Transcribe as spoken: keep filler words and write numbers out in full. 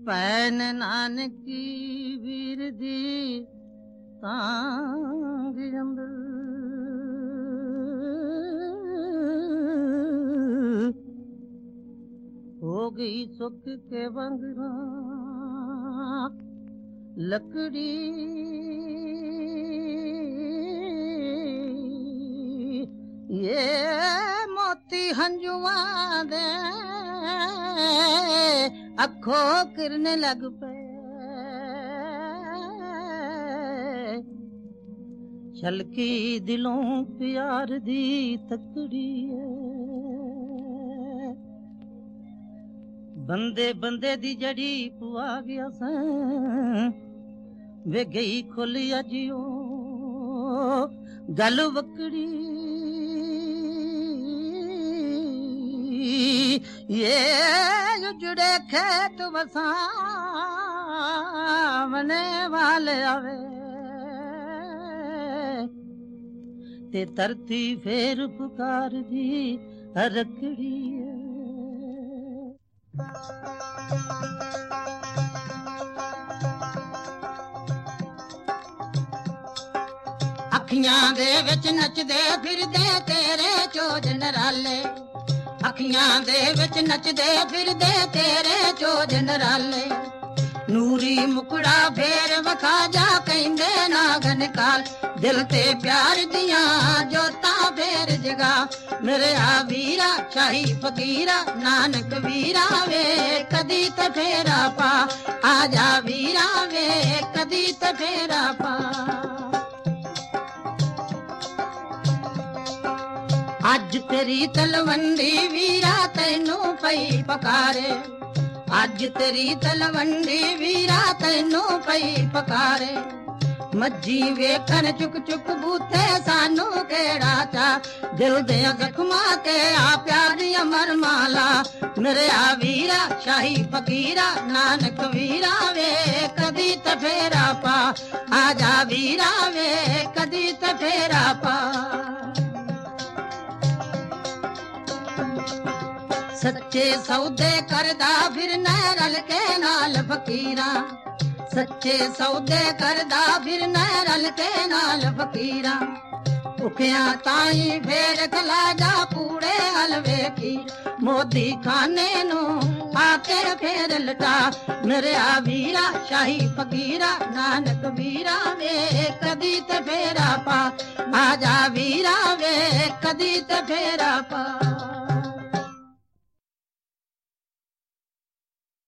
ਭੈਣ ਨਾਨਕੀ ਵੀਰ ਦੀ ਤਾਂਗ ਅੰਬਰ ਹੋ ਗਈ ਸੁੱਕ ਕੇ ਵੰਗਰਾ ਲੱਕੜੀ ਇਹ ਮੋਤੀ ਹੰਝੂਆਂ ਦੇ ਅੱਖੋਂ ਕਿਰਨ ਲੱਗ ਪਏ ਛਲਕੀ ਦਿਲੋਂ ਪਿਆਰ ਦੀ ਤਕੜੀ ਬੰਦੇ ਬੰਦੇ ਦੀ ਜੜੀ ਪੁਆ ਗਿਆ ਸਾਂ ਵੇ ਗਈ ਖੁੱਲ ਅਜਿਓ ਗੱਲ ਵਕੜੀ ਇਹ ਜੁੜੇ ਖੇਤ ਵਸਾਂ ਮਨੇ ਵਾਲੇ ਆਵੇ ਤੇ ਧਰਤੀ ਫੇਰ ਪੁਕਾਰਦੀ ਰਕੜੀ ਅੱਖੀਆਂ ਦੇ ਵਿੱਚ ਨੱਚਦੇ ਫਿਰਦੇ ਤੇਰੇ ਚੋਜ ਨਰਾਲੇ ਅੱਖੀਆਂ ਦੇ ਵਿੱਚ ਨੱਚਦੇ ਫਿਰਦੇ ਤੇਰੇ ਚੋਜ ਨਰਾਲੇ ਨੂਰੀ ਮੁਕੜਾ ਫੇਰ ਵਖਾ ਜਾ ਕਹਿੰਦੇ ਨਾਗਨ ਕਾਲ ਦਿਲ ਤੇ ਪਿਆਰ ਦੀਆਂ ਜੋਤਾਂ ਫੇਰ ਜਗਾ ਮੇਰੇ ਆ ਵੀਰਾ ਸ਼ਾਹੀ ਫਕੀਰਾ ਨਾਨਕ ਵੀਰਾ ਵੇ ਕਦੀ ਤੇ ਫੇਰਾ ਪਾ ਆ ਜਾ ਵੀਰਾ ਵੇ ਕਦੀ ਤੇ ਫੇਰਾ ਪਾ ਅੱਜ ਤੇਰੀ ਤਲਵੰਡੀ ਵੀਰਾ ਤੈਨੂੰ ਪਈ ਪਕਾਰੇ ਅੱਜ ਤੇਰੀ ਤਲਵੰਡੀ ਵੀਰਾ ਤੈਨੂੰ ਪਈ ਪਕਾਰੇ ਮੱਝੀ ਵੇਖਣ ਚੁੱਕ ਚੁੱਕ ਬੂਥੇ ਸਾਨੂੰ ਕਿਹੜਾ ਚਾ ਦਿਲ ਦੇ ਜ਼ਖਮਾਂ ਤੇ ਆ ਪਿਆਰੀ ਅਮਰ ਮਾਲਾ ਮੇਰੇ ਆ ਵੀਰਾ ਸ਼ਾਹੀ ਫਕੀਰਾ ਨਾਨਕ ਵੀਰਾ ਵੇ ਕਦੀ ਤੇ ਫੇਰਾ ਪਾ ਆ ਜਾ ਵੀਰਾ ਵੇ ਕਦੀ ਤੇ ਫੇਰਾ ਪਾ ਸੱਚੇ ਸੌਦੇ ਕਰਦਾ ਫਿਰਨਾ ਰਲ ਕੇ ਨਾਲ ਫਕੀਰਾਂ ਸੱਚੇ ਸੌਦੇ ਕਰਦਾ ਫਿਰਨਾ ਰਲ ਕੇ ਨਾਲ ਫਕੀਰਾਂ ਭੁੱਖਿਆਂ ਤਾਈ ਫੇਰ ਖਲਾ ਜਾ ਪੂੜੇ ਹਲਵੇ ਕੀ ਮੋਦੀ ਖਾਨੇ ਨੂੰ ਆ ਕੇ ਫੇਰ ਲਟਾ ਮੇਰੇ ਆ ਵੀਰਾ ਸ਼ਾਹੀ ਫਕੀਰਾ ਨਾਨਕ ਵੀਰਾ ਵੇ ਕਦੀ ਤੇ ਫੇਰਾ ਪਾ ਆ ਜਾ ਵੀਰਾ ਵੇ ਕਦੀ ਤੇ ਫੇਰਾ ਪਾ